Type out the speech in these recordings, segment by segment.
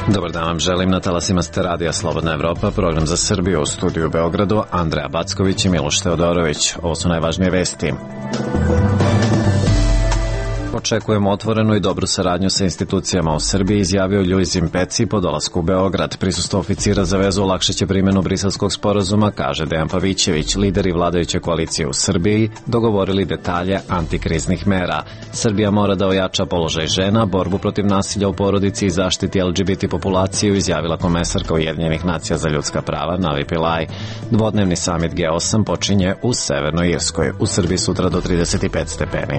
Dobar dan vam želim, na talasima ste Radija Slobodna Evropa, program za Srbiju, u studiju u Beogradu, Andreja Backović i Miloš Teodorović. Ovo su najvažnije vesti. Očekujemo otvorenu i dobru saradnju sa institucijama u Srbiji, izjavio Ljuzin Peci po dolasku u Beograd. Prisustvo oficira za vezu olakšaće primjenu Briselskog sporazuma, kaže Dejan Pavićević. Lideri vladajuće koalicije u Srbiji dogovorili detalje antikriznih mera. Srbija mora da ojača položaj žena, borbu protiv nasilja u porodici i zaštiti LGBT populaciju, izjavila komesarka Ujedinjenih nacija za ljudska prava Navi Pillay. Dvodnevni samit G8 počinje u Severnoj Irskoj. U Srbiji sutra do 35 stepeni.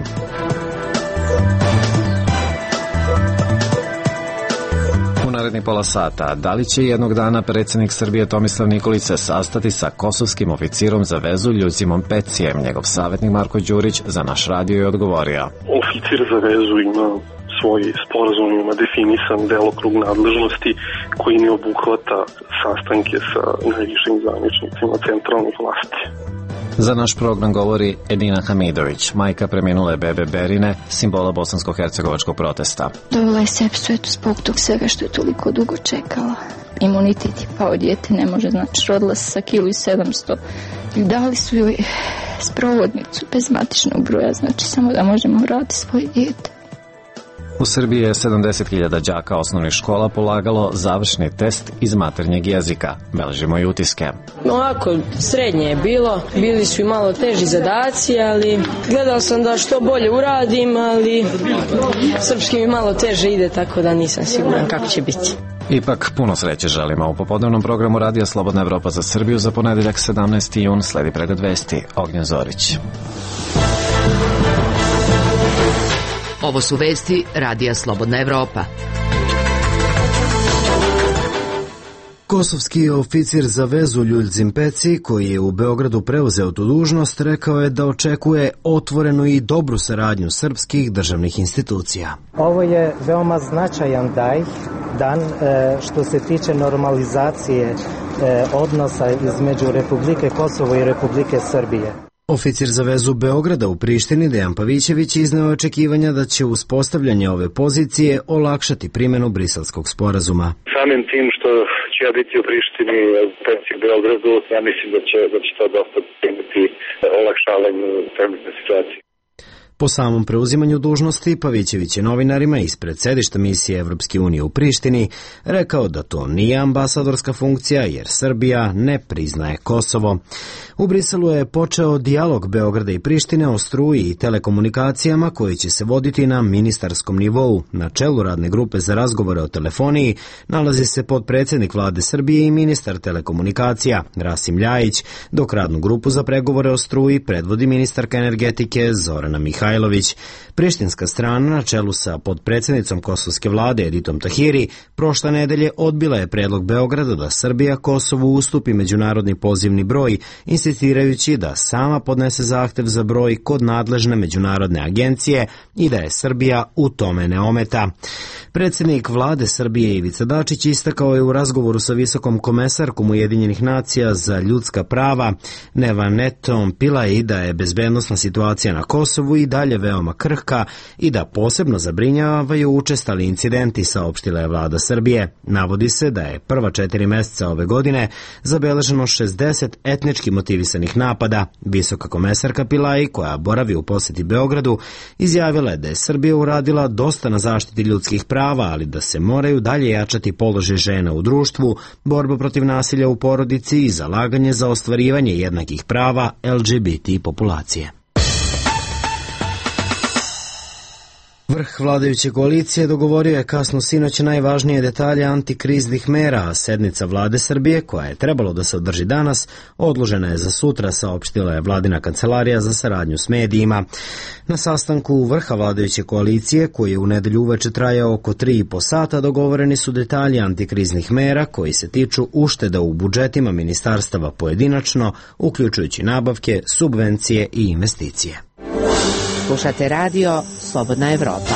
Naredni pola sata. Da li će jednog dana predsjednik Srbije Tomislav Nikolić se sastati sa kosovskim oficirom za vezu Ljuzimom Pecijem? Njegov savjetnik Marko Đurić za naš radio je odgovorio. Oficir za vezu ima svoj sporazum, ima definisan delokrug nadležnosti koji ne obuhvata sastanke sa najvišim zvaničnicima centralnih vlasti. Za naš program govori Edina Hamidović, majka preminule bebe Berine, simbola bosansko-hercegovačkog protesta. Dobila je sepsu zbog tog svega što je toliko dugo čekala. Imunitet je pao, dijete ne može, znači rodila se sa 1,7 kg. Dali su joj sprovodnicu bez matičnog broja, znači samo da možemo vratiti svoje dijete. U Srbiji je 70.000 đaka osnovnih škola polagalo završni test iz maternjeg jezika. Beležimo i utiske. Ovako, srednje je bilo, bili su i malo teži zadaci, ali gledao sam da što bolje uradim, ali srpski mi malo teže ide, tako da nisam siguran kako će biti. Ipak puno sreće želimo. U popodnevnom programu Radija Slobodna Evropa za Srbiju za ponedeljak 17. jun sledi pregled vesti. Ognjen Zorić. Ovo su vesti Radija Slobodna Evropa. Kosovski oficir za vezu Ljuzin Peci, koji je u Beogradu preuzeo tu dužnost, rekao je da očekuje otvorenu i dobru saradnju srpskih državnih institucija. Ovo je veoma značajan dan što se tiče normalizacije odnosa između Republike Kosovo i Republike Srbije. Oficir za vezu Beograda u Prištini Dejan Pavićević izneo očekivanja da će uspostavljanje ove pozicije olakšati primjenu Briselskog sporazuma. Samim tim što će ja biti u Prištini, u Beogradu, ja mislim da će to dosta primiti olakšavanju trenutne situacije. Po samom preuzimanju dužnosti, Pavićević je novinarima ispred sedišta misije Evropske unije u Prištini rekao da to nije ambasadorska funkcija jer Srbija ne priznaje Kosovo. U Briselu je počeo dijalog Beograda i Prištine o struji i telekomunikacijama koji će se voditi na ministarskom nivou. Na čelu radne grupe za razgovore o telefoniji nalazi se potpredsjednik vlade Srbije i ministar telekomunikacija Rasim Ljajić, dok radnu grupu za pregovore o struji predvodi ministarka energetike Zorana Mihajlović. Prištinska strana na čelu sa potpredsjednicom kosovske vlade Editom Tahiri prošle nedelje odbila je predlog Beograda da Srbija Kosovu ustupi međunarodni pozivni broj, insistirajući da sama podnese zahtev za broj kod nadležne međunarodne agencije i da je Srbija u tome ne ometa. Predsjednik vlade Srbije Ivica Dačić istakao je u razgovoru sa visokom komesarkom Ujedinjenih nacija za ljudska prava Nevanetom Pillay da je bezbednosna situacija na Kosovu i dalje veoma krhka i da posebno zabrinjavaju učestali incidenti, saopštila je vlada Srbije. Navodi se da je prva 4 mjeseca ove godine zabeleženo 60 etnički motivisanih napada. Visoka komesarka Pillay, koja boravi u posjeti Beogradu, izjavila je da je Srbija uradila dosta na zaštiti ljudskih prava, ali da se moraju dalje jačati položaj žena u društvu, borba protiv nasilja u porodici i zalaganje za ostvarivanje jednakih prava LGBT populacije. Vrh vladajuće koalicije dogovorio je kasno sinoć najvažnije detalje antikriznih mera, a sednica vlade Srbije, koja je trebalo da se održi danas, odložena je za sutra, saopštila je vladina kancelarija za saradnju s medijima. Na sastanku vrha vladajuće koalicije, koji je u nedelju uveče trajao oko 3,5 sata, dogovoreni su detalji antikriznih mera koji se tiču ušteda u budžetima ministarstava pojedinačno, uključujući nabavke, subvencije i investicije. Slušate radio Slobodna Evropa.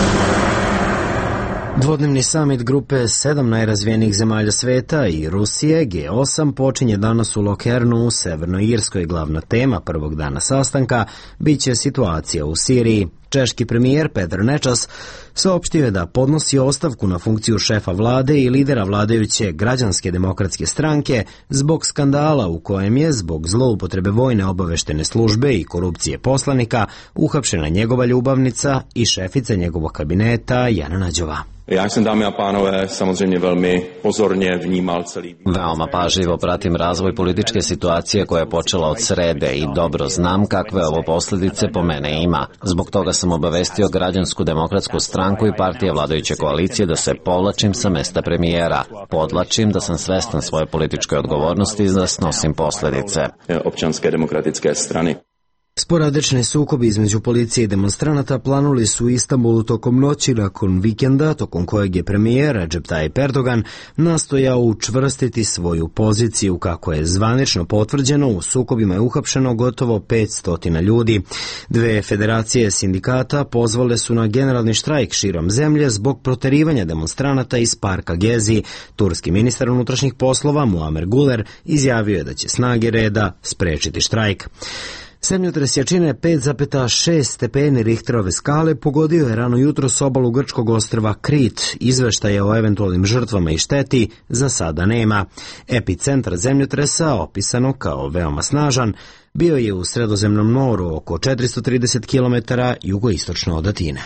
Dvodnevni samit grupe 7 najrazvijenijih zemalja sveta i Rusije, G8, počinje danas u Lokernu u Severnoj Irskoj. Glavna tema prvog dana sastanka biće situacija u Siriji. Češki premijer Petr Nečas saopštio je da podnosi ostavku na funkciju šefa vlade i lidera vladajuće Građanske demokratske stranke zbog skandala u kojem je zbog zloupotrebe vojne obaveštene službe i korupcije poslanika uhapšena njegova ljubavnica i šefica njegovog kabineta Jana Nađova. Ja sam, dámy a pánové, samozřejmě velmi pozorně vnímal celý. Veoma pažljivo pratim razvoj političke situacije koja je počela od srede i dobro znam kakve ovo posljedice po mene ima. Zbog toga sam obavestio Građansku demokratsku stranku i partije vladajuće koalicije da se povlačim sa mesta premijera. Podlačim da sam svestan svoje političke odgovornosti i da snosim posljedice. Občanske demokratické strany. Sporadični sukobi između policije i demonstranata planuli su u Istanbulu tokom noći nakon vikenda, tokom kojeg je premijer Recep Tayyip Erdogan nastojao učvrstiti svoju poziciju. Kako je zvanično potvrđeno, u sukobima je uhapšeno gotovo 500 ljudi. Dve federacije sindikata pozvale su na generalni štrajk širom zemlje zbog proterivanja demonstranata iz parka Gezi. Turski ministar unutrašnjih poslova Muamer Guler izjavio je da će snage reda sprečiti štrajk. Zemljotres jačine 5,6 stepeni Richterove skale pogodio je rano jutros obalu grčkog ostrva Krit. Izveštaja o eventualnim žrtvama i šteti za sada nema. Epicentar zemljotresa, opisano kao veoma snažan, bio je u Sredozemnom moru oko 430 km jugoistočno od Atine.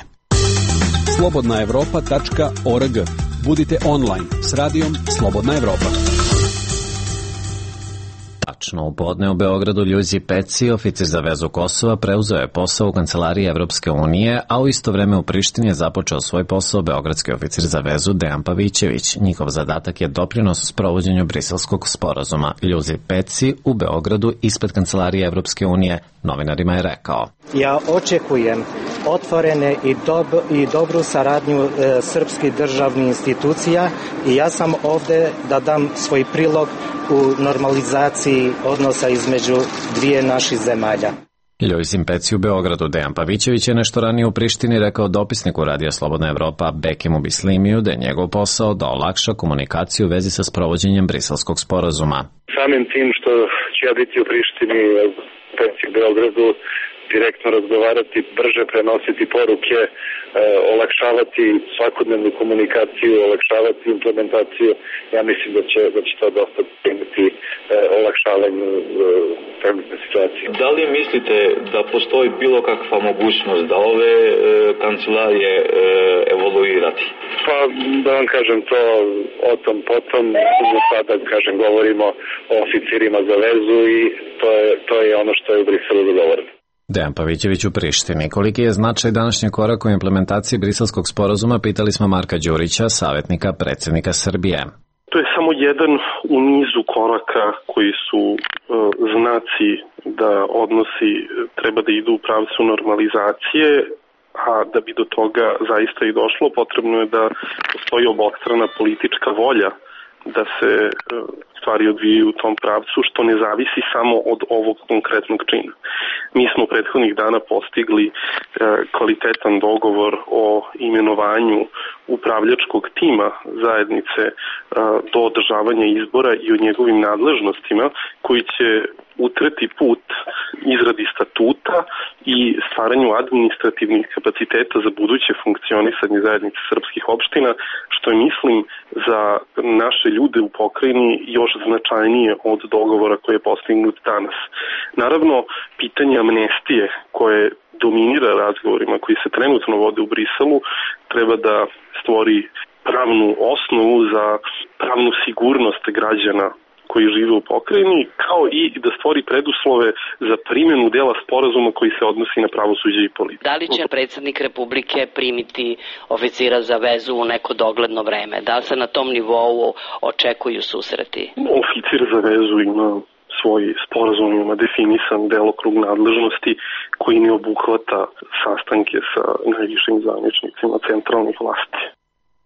slobodnaevropa.org. Budite online s radijom Slobodna Evropa. Tačno u podne u Beogradu Ljuzi Peci, oficir za vezu Kosova, preuzeo je posao u kancelariji Evropske unije, a u isto vreme u Prištini je započeo svoj posao beogradski oficir za vezu Dejan Pavićević. Njihov zadatak je doprinos u sprovođenju Briselskog sporazuma. Ljuzi Peci u Beogradu ispred kancelarije Evropske unije novinarima je rekao: Ja očekujem otvorene i dobru saradnju srpskih državnih institucija i ja sam ovde da dam svoj prilog u normalizaciji odnosa između dvije naših zemalja. Ljuzin Peci u Beogradu. Dejan Pavićević je nešto ranije u Prištini rekao dopisniku Radija Slobodna Evropa Bekimu Bislimiju da je njegov posao da olakša komunikaciju u vezi sa sprovođenjem Briselskog sporazuma. Samim tim što će ja biti u Prištini, Peci u Beogradu, direktno razgovarati, brže prenositi poruke, olakšavati svakodnevnu komunikaciju, olakšavati implementaciju. Ja mislim da će to dosta imati olakšavanju trenutne situacije. Da li mislite da postoji bilo kakva mogućnost da ove kancelarije evoluirati? Pa da vam kažem to o tom potom, sada kažem govorimo o oficirima za vezu i to je ono što je u Briselu dogovoreno. Dejan Pavićević u Prištini. Koliki je značaj današnjeg koraka u implementaciji Briselskog sporazuma, pitali smo Marka Đurića, savjetnika predsjednika Srbije. To je samo jedan u nizu koraka koji su znaci da odnosi treba da idu u pravcu normalizacije, a da bi do toga zaista i došlo, potrebno je da postoji obostrana politička volja da se stvari odvijaju u tom pravcu, što ne zavisi samo od ovog konkretnog čina. Mi smo prethodnih dana postigli kvalitetan dogovor o imenovanju upravljačkog tima zajednice do održavanja izbora i o njegovim nadležnostima koji će utreti put izradi statuta i stvaranju administrativnih kapaciteta za buduće funkcionisanje zajednice srpskih opština, što je, mislim, za naše ljude u pokrajini još značajnije od dogovora koji je postignut danas. Naravno, pitanje amnestije koje dominira razgovorima koji se trenutno vode u Briselu treba da stvori pravnu osnovu za pravnu sigurnost građana koji žive u pokrajini, kao i da stvori preduslove za primjenu dela sporazuma koji se odnosi na pravosuđe i policiju. Da li će predsjednik Republike primiti oficira za vezu u neko dogledno vreme? Da li se na tom nivou očekuju susreti? Oficir za vezu ima svoj sporazumima definisan delokrug nadležnosti koji ne obuhvata sastanke sa najvišim zvaničnicima centralnih vlasti.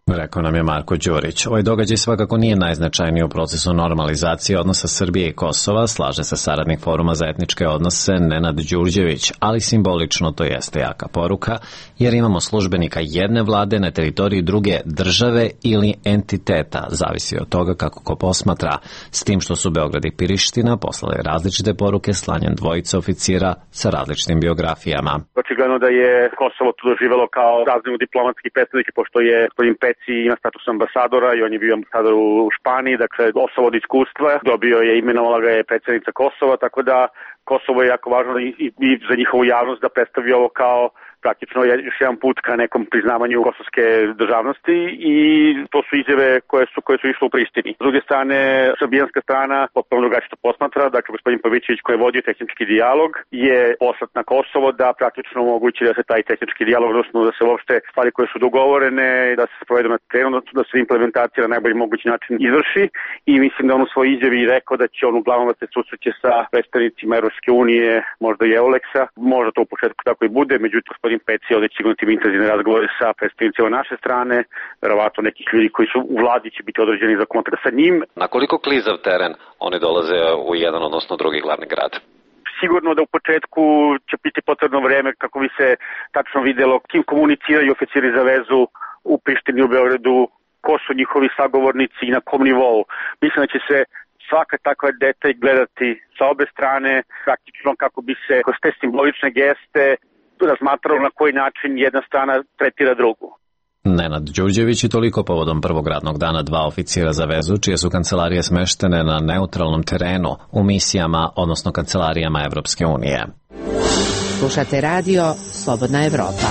Rekao nam je Marko Đurić. Ovaj događaj svakako nije najznačajniji u procesu normalizacije odnosa Srbije i Kosova, slaže se saradnik Foruma za etničke odnose Nenad Đurđević, ali simbolično to jeste jaka poruka, jer imamo službenika jedne vlade na teritoriji druge države ili entiteta, zavisi od toga kako ko posmatra, s tim što su Beograd i Priština poslali različite poruke slanjem dvojice oficira sa različitim biografijama. Očigledno da je Kosovo tu doživelo kao raznim diplomatski predstavnik, pošto je gospodin Peci ima status ambasadora i on je bio ambasador u Španiji, dakle osoba od iskustva, dobio je, imenovala ga je predsjednica Kosova, tako da Kosovo je jako važno i za njihovu javnost da predstavi ovo kao praktično još jedan put ka nekom priznavanju kosovske državnosti i to su izjave koje su išle u Prištini. S druge strane, srbijanska strana potpuno drugačije to posmatra, dakle gospodin Pavićević koji je vodio tehnički dijalog je poslat na Kosovo da praktično omogući da se taj tehnički dijalog, odnosno da se uopšte stvari koje su dogovorene, da se sprovedu na terenu, da se implementacija na najbolji mogući način izvrši i mislim da on u svojoj izjavi rekao da će on uglavnom da se susreće sa predstavnicima Evropske unije, možda i EULEX-a, možda to u početku tako i bude, međutim gospodin Peci ovdje će imati intenzivne razgovore sa predstavnicima naše strane, verovatno nekih ljudi koji su u vladi će biti određeni za kontakt sa njim. Na koliko klizav teren oni dolaze u jedan odnosno drugi glavni grad? Sigurno da u početku će biti potrebno vreme kako bi se tačno vidjelo kim komuniciraju oficiri za vezu u Prištini, u Beogradu, ko su njihovi sagovornici i na kom nivou. Mislim da će se svaka takva detalj gledati sa obe strane, praktično kako bi se kroz te simbolične geste razmatralo na koji način jedna strana tretira drugu. Nenad Đurđević i toliko povodom prvog radnog dana dva oficira za vezu, čije su kancelarije smeštene na neutralnom terenu u misijama, odnosno kancelarijama Evropske unije. Slušate radio Slobodna Evropa.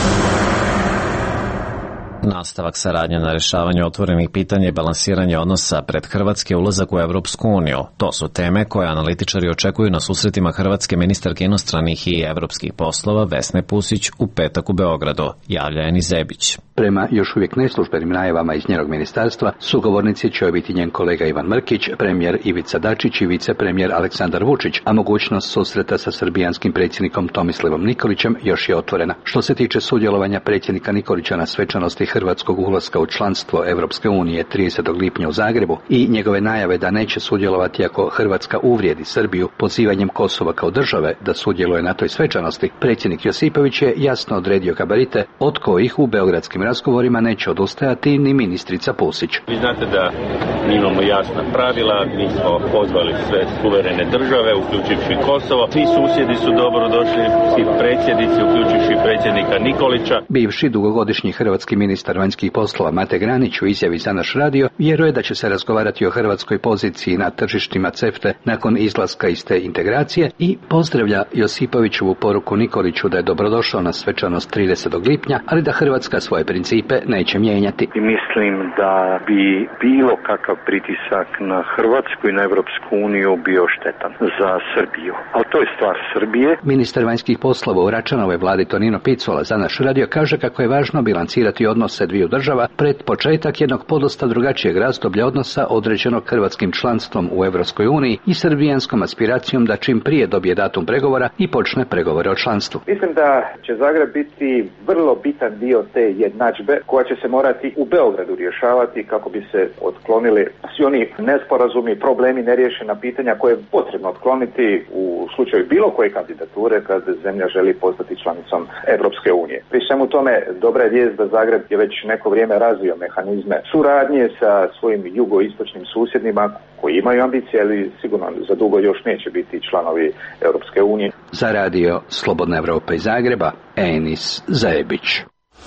Nastavak saradnje na rešavanju otvorenih pitanja i balansiranje odnosa pred Hrvatske ulazak u Evropsku uniju. To su teme koje analitičari očekuju na susretima hrvatske ministarke inostranih i evropskih poslova Vesne Pusić u petak u Beogradu, javlja Eni Zebić. Prema još uvijek neslužbenim najavama iz njenog ministarstva, sugovornici će biti njen kolega Ivan Mrkić, premijer Ivica Dačić i vicepremijer Aleksandar Vučić, a mogućnost susreta sa srbijanskim predsjednikom Tomislavom Nikolićem još je otvorena. Što se tiče sudjelovanja predsjednika Nikolića na svečanosti hrvatskog ulaska u članstvo Evropske unije 30. lipnja u Zagrebu i njegove najave da neće sudjelovati ako Hrvatska uvrijedi Srbiju pozivanjem Kosova kao države da sudjeluje na toj svečanosti, predsjednik Josipović je jasno odredio gabarite od kojih u beogradskim razgovorima neće odustajati ni ministrica Pusić. Vi znate da imamo jasna pravila, mi smo pozvali sve suverene države, uključivši Kosovo. Svi susjedi su dobro došli, svi predsjednici, uključivši predsjednika Nikolića. Bivši dugogodišnji hrvatski ministar vanjskih poslova Mate Granić u izjavi za naš radio vjeruje da će se razgovarati o hrvatskoj poziciji na tržištima CEFTA nakon izlaska iz te integracije i pozdravlja Josipovićevu poruku Nikoliću da je dobrodošao na svečanost 30. lipnja, ali da Hrvatska svoje principe neće mijenjati. Mislim da bi bilo kakav pritisak na Hrvatsku i na Evropsku uniju bio štetan za Srbiju. Ali to je stvar Srbije. Ministar vanjskih poslova u Račanovoj vladi Tonino Picula za naš radio kaže kako je važno bilancirati odnose dviju država pred početak jednog podosta drugačijeg razdoblja odnosa određenog hrvatskim članstvom u Evropskoj uniji i srbijanskom aspiracijom da čim prije dobije datum pregovora i počne pregovore o članstvu. Mislim da će Zagreb biti vrlo bitan dio te jednadžbe koja će se morati u Beogradu rješavati kako bi se otklonili svi oni nesporazumi, problemi, neriješena pitanja koje je potrebno otkloniti u slučaju bilo koje kandidature kad zemlja želi postati članicom Evropske unije. Pri svemu tome dobra je vijest da Zagreb je već neko vrijeme razvio mehanizme suradnje sa svojim jugoistočnim susjedima koji imaju ambicije, ali sigurno za dugo još neće biti članovi Europske unije. Za radio Slobodna Evropa iz Zagreba, Enis Zajebić.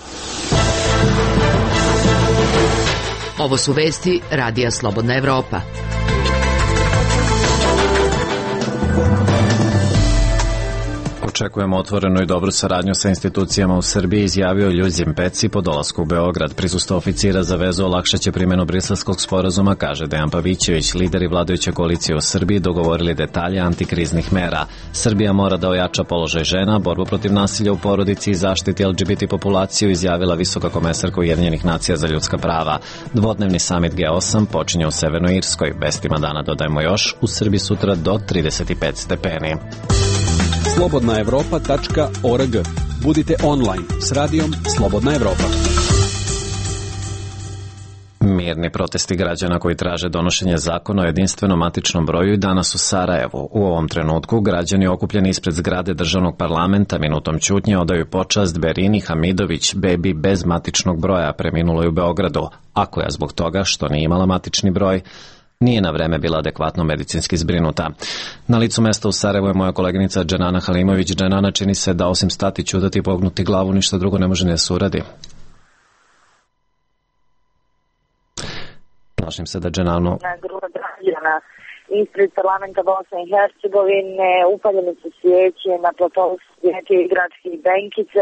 Ovo su vesti radija Slobodna Evropa. Očekujemo otvorenu i dobru saradnju sa institucijama u Srbiji, izjavio Ljuzin Peci po dolasku u Beograd. Prisustvo oficira za vezu olakšaće primjenu Briselskog sporazuma, kaže Dejan Pavićević. Lideri vladajuće koalicije u Srbiji dogovorili detalje antikriznih mera. Srbija mora da ojača položaj žena, borbu protiv nasilja u porodici i zaštiti LGBT populaciju, izjavila visoka komesarka Ujedinjenih nacija za ljudska prava. Dvodnevni samit G8 počinje u Severnoj Irskoj. Vestima dana dodajemo još, u Srbiji sutra do 35 stepeni. slobodnaevropa.org. Budite online s radijom Slobodna Evropa. Mirni protesti građana koji traže donošenje zakona o jedinstvenom matičnom broju i danas u Sarajevu. U ovom trenutku građani okupljeni ispred zgrade državnog parlamenta minutom ćutnje odaju počast Berini Hamidović, bebi bez matičnog broja, preminuloj u Beogradu, a koja zbog toga što nije imala matični broj, nije na vreme bila adekvatno medicinski zbrinuta. Na licu mesta u Sarajevu je moja koleginica Dženana Halimović. Dženana, čini se da osim stati, ćutati i pognuti glavu ništa drugo ne može ni da se uradi. Plašim se da Dženanu... Grupa građana ispred parlamenta Bosne i Hercegovine, upaljene su svijeće, na platovu su svijeće i gradske benkice.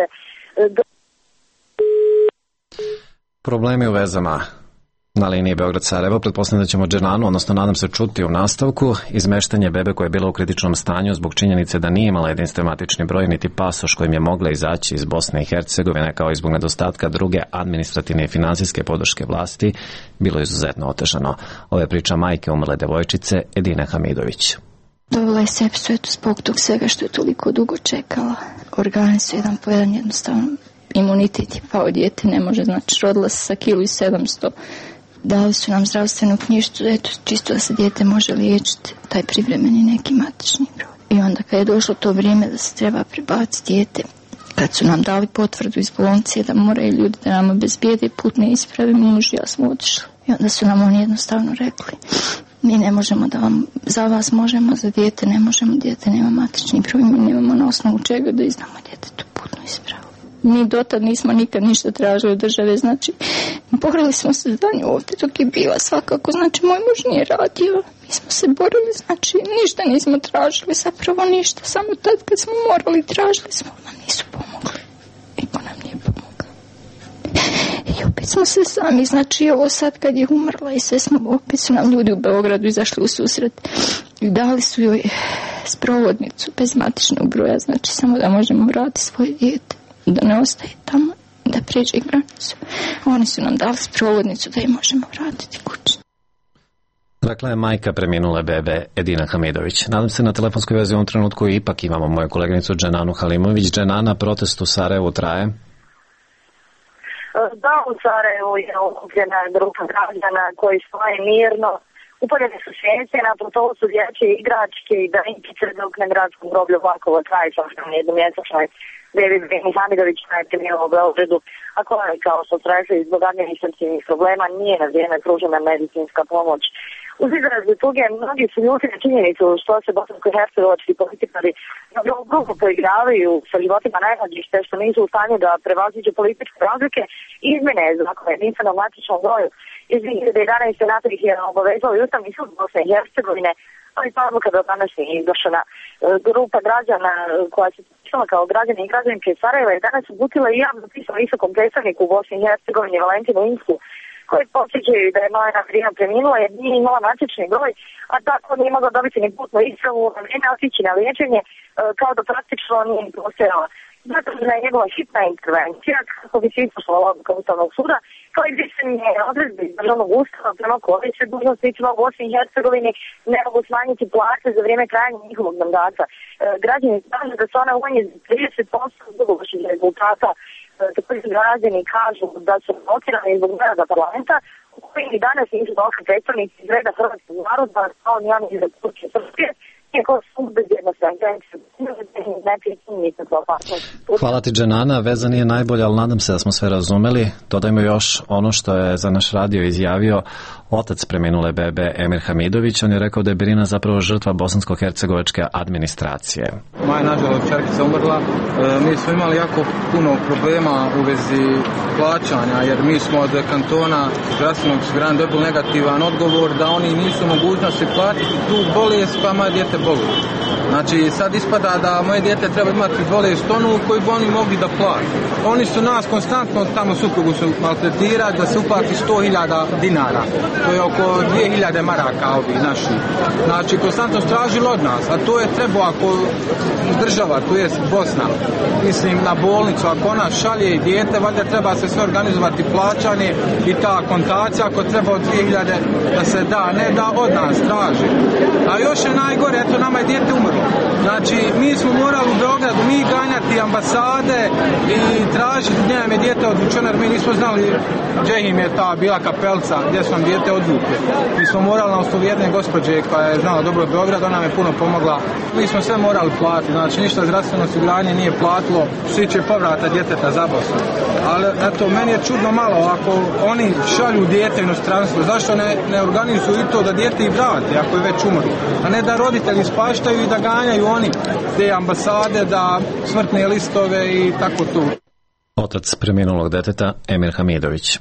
Problemi u vezama na liniji Beograd-Sarajevo. Pretpostavljam da ćemo Dženanu, odnosno nadam se, čuti u nastavku. Izmeštanje bebe koja je bila u kritičnom stanju zbog činjenice da nije imala jedinstven matični broj niti pasoš kojim je mogla izaći iz Bosne i Hercegovine, kao i zbog nedostatka druge administrativne i finansijske podrške vlasti, bilo izuzetno otežano. Ovo je priča majke umrle devojčice Edine Hamidović. Dobila je sepsu zbog tog svega što je toliko dugo čekala. Organi su jedan po jedan, jednostavno imunitet je pao, dijete ne može, znači rodila se sa 1,7 kg. Dali su nam zdravstvenu knjižicu, eto, čisto da se dijete može liječiti, taj privremeni neki matični broj. I onda kad je došlo to vrijeme da se treba prebaciti dijete, kad su nam dali potvrdu iz bolnice da moraju ljudi da nam obezbijede putne isprave, muž i ja smo otišli. I onda su nam oni jednostavno rekli, mi ne možemo da vam, za vas možemo, za dijete ne možemo, dijete nema matični broj, mi nemamo na osnovu čega da izdamo djetetu putnu ispravu. Mi dotad nismo nikad ništa tražili od države, znači borili smo se za nju ovdje dok je bila svakako, znači moj muž nije radio, mi smo se borili, znači ništa nismo tražili, zapravo ništa, samo tad kad smo morali tražili smo, nam nisu pomogli, niko nam nije pomogao. I opet smo se sami, znači ovo sad kad je umrla i sve smo, opet su nam ljudi u Beogradu izašli u susret i dali su joj sprovodnicu bez matičnog broja, znači samo da možemo vratiti svoje dijete, da ne ostaje tamo, da prijeđe granicu. Oni su nam dali sprovodnicu da je možemo vratiti kući. Dakle, majka preminule bebe Edina Hamidović. Nadam se na telefonskoj vezi u ovom trenutku ipak imamo moju koleginicu Dženanu Halimović. Dženana, protest u Sarajevu traje? Da, u Sarajevu je okupljena grupa građana koji stoje mirno. Upaljene su svijeće, na platovu su dječje igračke i benkice, dok na gradskom groblju Vlakovo traje sahrane jednomjesečnoj bebi Hamidović najpremijela u Beogradu, a koja je kao što tražili zbog administrativnih problema nije na vrijeme pružena medicinska pomoć. Uz izrazu tuge, mnogi su ljudi na činjenicu što se bosansko-hercegovački političari grubo poigravaju sa životima najmlađih, te što nisu u stanju da prevaziđu političke razlike, izmjene zakona jedinstvenom matičnom broju. Iz 2011. NATO ih je obavezao i Ustavni sud Bosne i Hercegovine, ali ta odluka do danas nije izvršena. Grupa građana koja se pisala kao građani i građanke Sarajeva je danas uputila i javno pisao visokom predstavniku u Bosni i Hercegovini Valentinu Insku, koji podsjećaju da je Malena Drina preminula jer nije imala matični broj, a tako nije mogla dobiti ni putnu ispravu, na vrijeme otići na liječenje, kao da praktično nije postojala. Zatražena je njegova hitna intervencija kako bi se ispoštovala odluka Ustavnog suda, kao i brisanje odredbe iz državnog ustava prema kojoj se dužnosnicima u Bosni i Hercegovini ne mogu smanjiti plaće za vrijeme trajanja njihovog mandata. Građani traže da se ona umanje za 30% dugoročnih rezultata. Također građani kažu da su blokirani zbog nerada parlamenta, u kojim i danas nisu došli predstavnici iz reda hrvatskog naroda, kao ni oni iz Republike Srpske. Hvala ti, Dženana. Veza nije najbolja, ali nadam se da smo sve razumeli. Dodajmo još ono što je za naš radio izjavio otac preminule bebe Emir Hamidović. On je rekao da je Berina zapravo žrtva bosansko-hercegovačke administracije. Moja nažalost čerkica umrla. Mi smo imali jako puno problema u vezi plaćanja, jer mi smo od kantona zdravstvenog osiguranja dobili negativan odgovor da oni nisu u mogućnosti platiti tu bolest pa moje dijete boli. Znači sad ispada da moje dijete treba imati bolest onu koju bi oni mogli da plati. Oni su nas konstantno tamo suprugu su maltretirati da se uplati 100.000 dinara. To je oko 2.000 maraka ovi naši. Znači konstantno stražili od nas, a to je trebao ako država, to je Bosna, mislim na bolnicu, ako ona šalje dijete, valjda treba se sve organizovati plaćanje i ta kontacija ako treba od 2.000 da se da, ne da od nas traži. A još je najgore, eto nama je dijete umrlo. Znači, mi smo morali u Beogradu mi ganjati ambasade i tražiti gdje nam je dijete odvučeno, jer mi nismo znali gdje im je ta bila kapelca, gdje su nam dijete odvukli. Mi smo morali na osnovu jedne gospođe koja je znala dobro Beograd, ona nam je puno pomogla. Mi smo sve morali platiti, znači ništa zdravstveno osiguranje nije platilo, svi će povrata djeteta za Bosnu. Ali eto, meni je čudno malo, ako oni šalju dijete inostranstvo, zašto ne organizuju i to da dijete i vrati ako je već umrlo, a ne da roditelji ispaštaju i da ganjaju oni te ambasade, da smrtne listove i tako to. Otac preminulog deteta Emir Hamidović.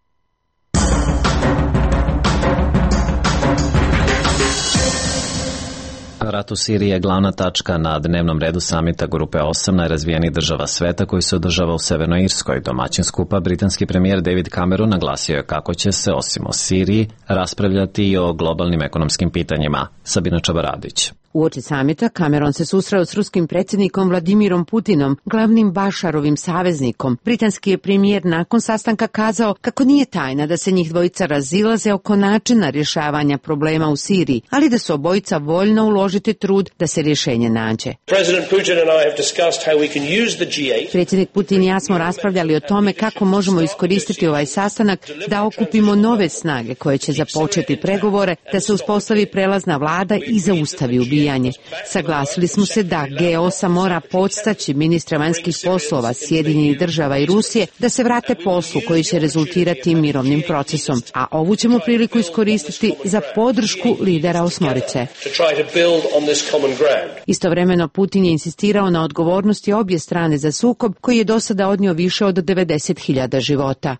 Rat u Siriji je glavna tačka na dnevnom redu samita Grupe 8 najrazvijenijih država sveta koji se održava u Severnoj Irskoj. Domaćin skupa, britanski premijer David Cameron naglasio je kako će se, osim o Siriji, raspravljati i o globalnim ekonomskim pitanjima. Sabina Čabaradić. Uoči samita Cameron se susreo s ruskim predsjednikom Vladimirom Putinom, glavnim Bašarovim saveznikom. Britanski je premijer nakon sastanka kazao kako nije tajna da se njih dvojica razilaze oko načina rješavanja problema u Siriji, ali da su obojica voljno uložiti trud da se rješenje nađe. Predsjednik Putin i ja smo raspravljali o tome kako možemo iskoristiti ovaj sastanak da okupimo nove snage koje će započeti pregovore, da se uspostavi prelazna vlada i zaustavi ubijanje. Saglasili smo se da G8 mora podstaći ministra vanjskih poslova Sjedinjenih država i Rusije da se vrate poslu koji će rezultirati mirovnim procesom, a ovu ćemo priliku iskoristiti za podršku lidera osmorice. Istovremeno Putin je insistirao na odgovornosti obje strane za sukob koji je do sada odnio više od 90.000 života.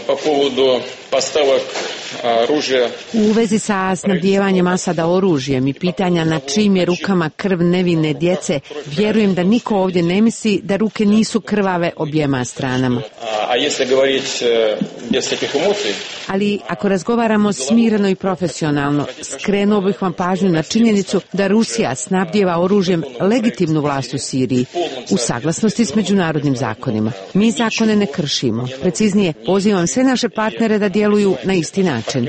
U vezi sa snabdijevanjem Asada oružjem i pitanja na čijim je rukama krv nevine djece, vjerujem da niko ovdje ne misli da ruke nisu krvave objema stranama. Ali ako razgovaramo smireno i profesionalno, skrenuo bih vam pažnju na činjenicu da Rusija snabdijeva oružjem legitimnu vlast u Siriji u saglasnosti s međunarodnim zakonima. Mi zakone ne kršimo. Preciznije, pozivam sve naše partnere da djeluju na isti način.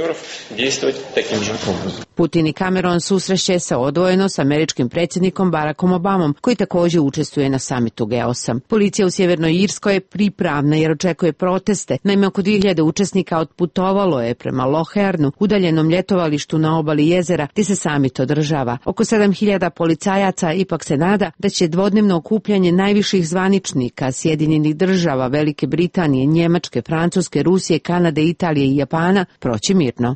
Putin i Cameron susreće se odvojeno s američkim predsjednikom Barackom Obamom, koji također učestvuje na samitu G8. Policija u Sjevernoj Irskoj je pripravna jer očekuje proteste. Naime, oko 2000 učesnika otputovalo je prema Lohernu, udaljenom ljetovalištu na obali jezera, gdje se samit održava. Oko 7000 policajaca ipak se nada da će dvodnevno okupljanje najviših zvaničnika Sjedinjenih država, Velike Britanije, Njemačke, Francuske, Rusije, Kanade, Italije i Japana proći mirno.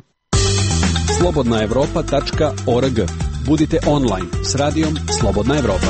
slobodnaevropa.org. Budite online s radijom Slobodna Evropa.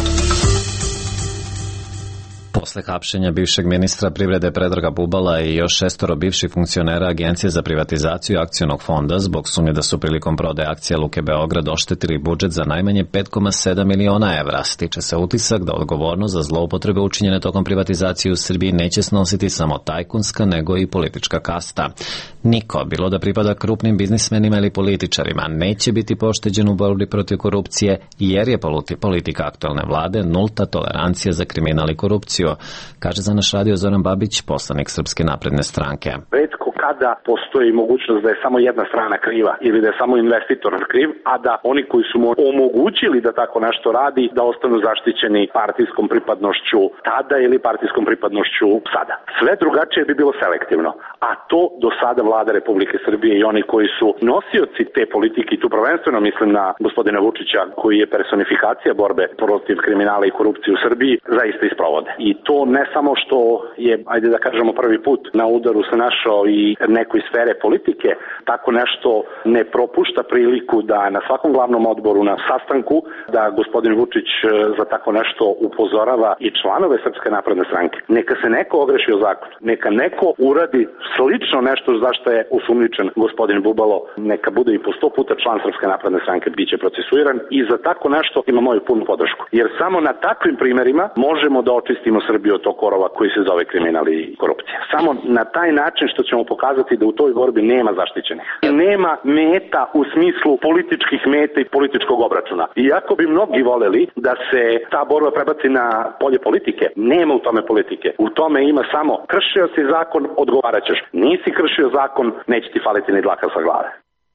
Posle hapšenja bivšeg ministra privrede Predraga Bubala i još 6 bivših funkcionera Agencije za privatizaciju akcionog fonda zbog sumnje da su prilikom prodaje akcija Luke Beograd oštetili budžet za najmanje 5,7 miliona evra, stiče se utisak da odgovornost za zloupotrebe učinjene tokom privatizacije u Srbiji neće snositi samo tajkunska nego i politička kasta. Niko, bilo da pripada krupnim biznismenima ili političarima, neće biti pošteđen u borbi protiv korupcije jer je politika aktualne vlade nulta tolerancija za kriminal i korupciju, kaže za naš radio Zoran Babić, poslanik Srpske napredne stranke. Retko kada postoji mogućnost da je samo jedna strana kriva ili da je samo investitor kriv, a da oni koji su mu omogućili da tako nešto radi, da ostanu zaštićeni partijskom pripadnošću tada ili partijskom pripadnošću sada. Sve drugačije bi bilo selektivno, a to do sada vlada Republike Srbije i oni koji su nosioci te politike, i tu prvenstveno mislim na gospodina Vučića, koji je personifikacija borbe protiv kriminala i korupcije u Srbiji, zaista isprovode. I to ne samo što je, ajde da kažemo, prvi put na udaru se našao i nekoj sfere politike, tako nešto ne propušta priliku da na svakom glavnom odboru, na sastanku, da gospodin Vučić za tako nešto upozorava i članove Srpske napredne stranke. Neka se neko ogreši o zakon, neka neko uradi slično nešto zašto je osumnjičen gospodin Bubalo, neka bude i po 100 puta član Srpske napredne stranke, bit će procesuiran i za tako nešto ima moju punu podršku. Jer samo na takvim primerima možemo da očistimo Srbiju od tog korova koji se zove kriminal i korupcija. Samo na taj način što ćemo pokazati da u toj borbi nema zaštićenih. Nema meta u smislu političkih meta i političkog obračuna. Iako bi mnogi voleli da se ta borba prebaci na polje politike, nema u tome politike. U tome ima samo kršio si zakon, odgovaraćeš. Nisi kršio zakon, neće ti faliti ni dlaka sa glave.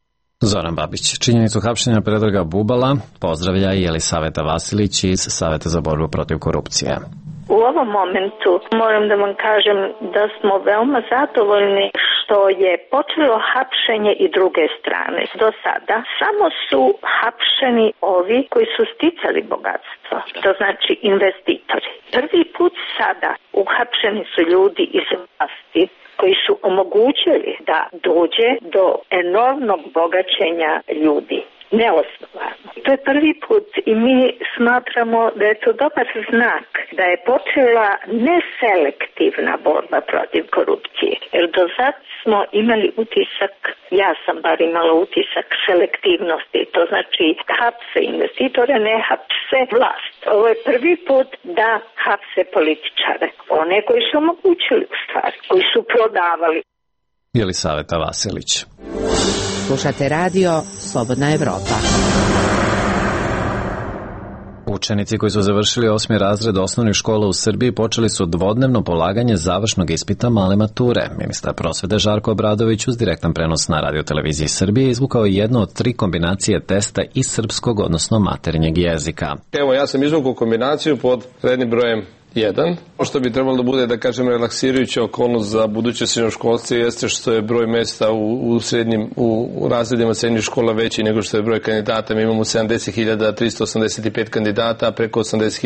Zoran Babić. Činjenicu hapšenja Predraga Bubala pozdravlja i Jelisaveta Vasilić iz Saveta za borbu protiv korupcije. U ovom momentu moram da vam kažem da smo veoma zadovoljni što je počelo hapšenje i druge strane. Do sada samo su hapšeni ovi koji su sticali bogatstvo, to znači investitori. Prvi put sada uhapšeni su ljudi iz vlasti koji su omogućili da dođe do enormnog bogaćenja ljudi. Neosnovano. To je prvi put i mi smatramo da je to dobar znak da je počela neselektivna borba protiv korupcije. Jer do sad smo imali utisak, ja sam bar imala utisak selektivnosti. To znači hapse investitore, ne hapse vlast. Ovo je prvi put da hapse političare. One koji su omogućili u stvari, koji su prodavali. Jelisaveta Vasilić. Slušate radio Slobodna Evropa. Učenici koji su završili 8. razred osnovnih škola u Srbiji počeli su dvodnevno polaganje završnog ispita male mature. Ministar prosvete Žarko Obradović uz direktan prenos na radioteleviziji Srbije izvukao jednu od 3 kombinacije testa iz srpskog, odnosno maternjeg jezika. Evo, ja sam izvukao kombinaciju pod rednim brojem 1. Što bi trebalo da bude, da kažem, relaksirajuća okolnost za buduće srednjoškolce jeste što je broj mesta u razredima srednjih škola veći nego što je broj kandidata. Mi imamo 70.385 kandidata, a preko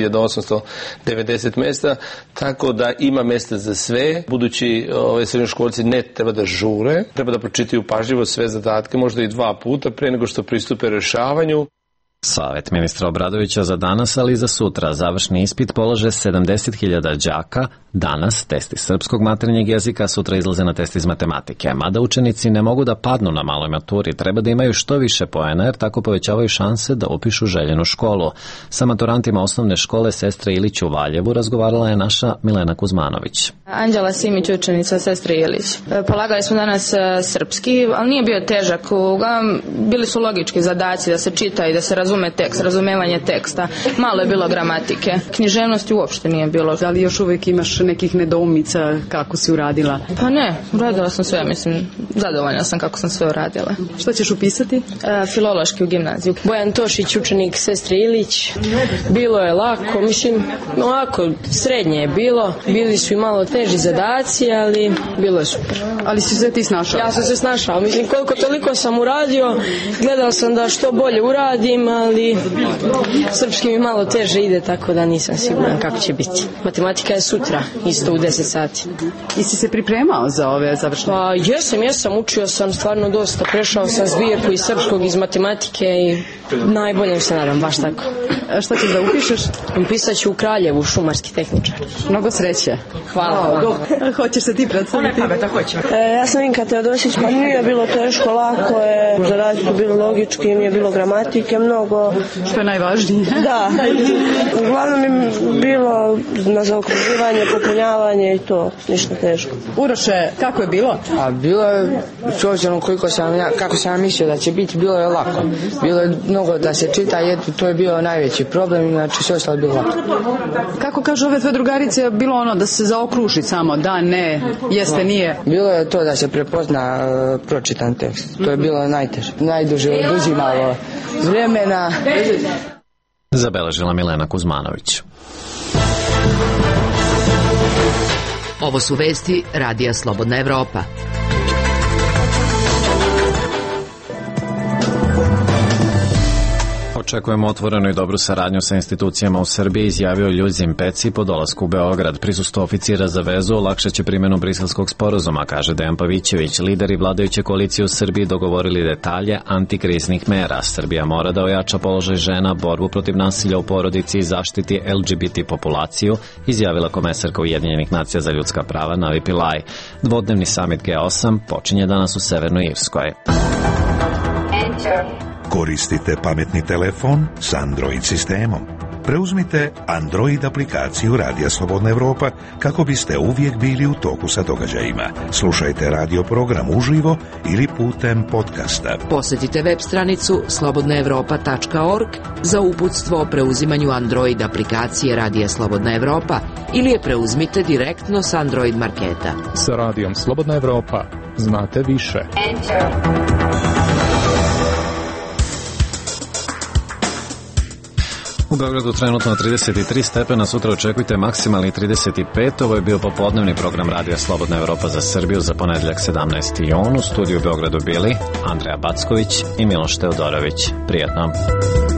80.890 mesta, tako da ima mesta za sve. Budući srednjoškolci ne treba da žure, treba da pročitaju pažljivo sve zadatke, možda i 2 puta pre nego što pristupe rešavanju. Savet ministra Obradovića za danas, ali i za sutra. Završni ispit polaže 70.000 đaka. Danas test iz srpskog maternjeg jezika, sutra izlaze na test iz matematike. Mada učenici ne mogu da padnu na maloj maturi, treba da imaju što više poena, jer tako povećavaju šanse da upišu željenu školu. Sa maturantima osnovne škole Sestre Ilić u Valjevu razgovarala je naša Milena Kuzmanović. Anđela Simić, učenica Sestre Ilić. Polagali smo danas srpski, ali nije bio težak. Uglavnom, bili su logički zadaci da se čita i da se razume tekst, razumevanje teksta. Malo je bilo gramatike. Književnosti uopšte nije bilo. Da li još uvijek imaš nekih nedoumica kako si uradila? Pa ne, uradila sam sve, mislim, zadovoljna sam kako sam sve uradila. Što ćeš upisati? Filološki u gimnaziju. Bojan Tošić, učenik Sestre Ilić. Bilo je lako, mislim, ovako, srednje je bilo. Bili su i malo teži zadaci, ali bilo je super. Ali si se ti snašao? Ja sam se snašao, mislim, koliko toliko sam uradio, gledao sam da što bolje uradim, ali srpski mi malo teže ide, tako da nisam siguran kako će biti. Matematika je sutra, isto u 10 sati. I si se pripremao za ove završne? Pa jesam, učio sam stvarno dosta, prešao sam zbirku iz srpskog, iz matematike i najbolje se nadam, baš tako. A šta ćeš da upišeš? Upisat ću u Kraljevu, šumarski tehničar. Mnogo sreće. Hvala. Hoćeš se ti predstaviti? Ja sam Inka Teodosić, pa nije bilo teško, lako je, zaraditi bilo logički, nije bilo gramatike, mnogo. Što je najvažnije? Da. Uglavnom je bilo na zaokruživanje, popunjavanje i to, ništa teško. Uroše, kako je bilo? A bilo je, s obzirom kako sam ja mislio da će biti, bilo je lako. Bilo je mnogo da se čita, to je bio najveći problem, znači sve ostalo je bilo lako. Kako kažu ove tvoje drugarice, bilo ono da se zaokruži samo, da, ne, jeste, nije? Bilo je to da se prepozna pročitan tekst, to je bilo najteže, najduže oduzimalo vremena. Zabeležila Milena Kuzmanović. Ovo su vesti Radija Slobodna Evropa. Očekujemo otvorenu i dobru saradnju sa institucijama u Srbiji, izjavio Ljuzin Peci po dolasku u Beograd. Prisustvo oficira za vezu olakšaće primjenu briselskog sporazuma, kaže Dejan Pavićević. Lideri vladajuće koalicije u Srbiji dogovorili detalje antikriznih mera. Srbija mora da ojača položaj žena, borbu protiv nasilja u porodici i zaštiti LGBT populaciju, izjavila komesarka Ujedinjenih nacija za ljudska prava Navi Pillay. Dvodnevni samit G8 počinje danas u Severnoj Irskoj. Koristite pametni telefon s Android sistemom. Preuzmite Android aplikaciju Radija Slobodna Evropa kako biste uvijek bili u toku sa događajima. Slušajte radio program uživo ili putem podcasta. Posjetite web stranicu slobodnaevropa.org za uputstvo o preuzimanju Android aplikacije Radija Slobodna Evropa ili je preuzmite direktno s Android marketa. Sa Radijom Slobodna Evropa znate više. U Beogradu trenutno 33 stepena, sutra očekujte maksimalni 35. Ovo je bio popodnevni program Radija Slobodna Evropa za Srbiju za ponedeljak 17. jun. U studiju u Beogradu bili Andreja Backović i Miloš Teodorović. Prijatno.